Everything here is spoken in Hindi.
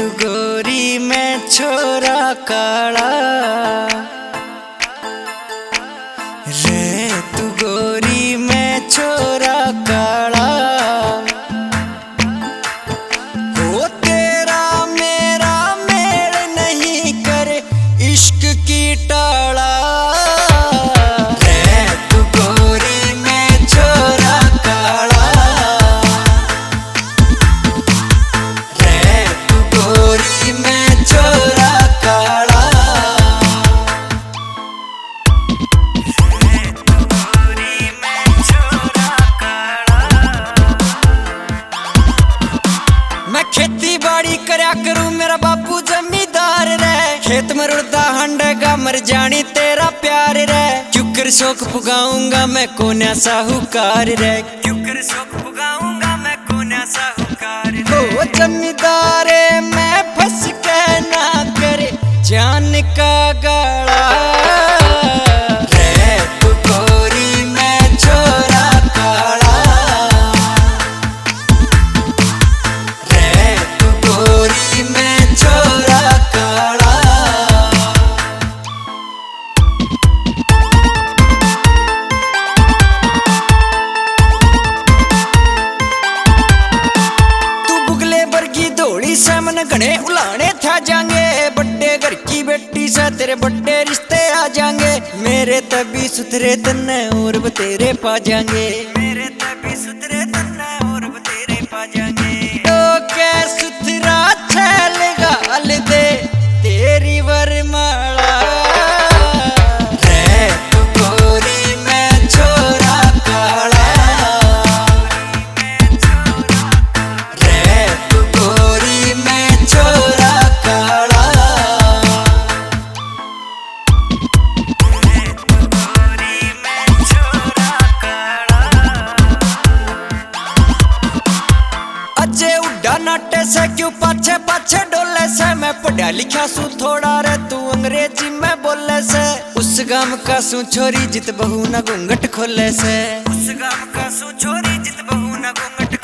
तू गोरी मैं छोरा काला, रे तू गोरी मैं छोरा काला। हो तेरा मेरा मेल नहीं करे इश्क की टाला। मैं खेती बाड़ी करया करूं मेरा बापू जमींदार रे, खेत में रुड़दा हंडेगा मर जानी तेरा प्यार रे। क्यूकर शौक पुगाऊंगा मैं कोन्या साहूकार रे, क्यूकर शौक पुगाऊंगा मैं कोन्या साहूकार रे। ओ जमींदारे मैं फंस के ना करे जान का गाड़ा। से मन घने उलाने था जाएंगे, बड्डे घर की बेटी से तेरे बड्डे रिश्ते आ जाएंगे। मेरे तभी सुथरे तन्ने और बतेरे पा जाएंगे, मेरे तभी सुथरे तन्ने और बतेरे पा जाएंगे। तो क्या सुथरा छैल गाल दे तेरी वरमाला। नाटे से क्यों पाछे पाछे डोले से, मैं पढ़ा लिखा सू थोड़ा रे तू अंग्रेजी में बोले से। उस गाम का सू छोरी जित बहू न घूंघट खोले से, उस गाम का सू छोरी जित बहू न घूंघट